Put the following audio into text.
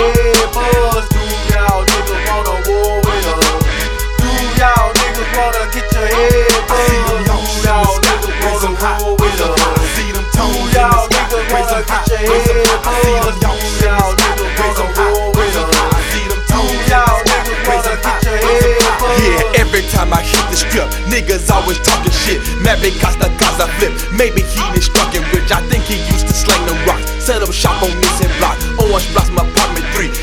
head buzz? Do y'all niggas wanna war with us? Do y'all niggas wanna get your head buzzed? Do y'all niggas wanna war with us? Do y'all niggas wanna get your head buzzed? Do y'all niggas wanna war with us? Do y'all niggas wanna get your head buzzed? Yeah, every time I hit the strip, niggas always talking shit. Mad because the cars I flip. Maybe he been struck and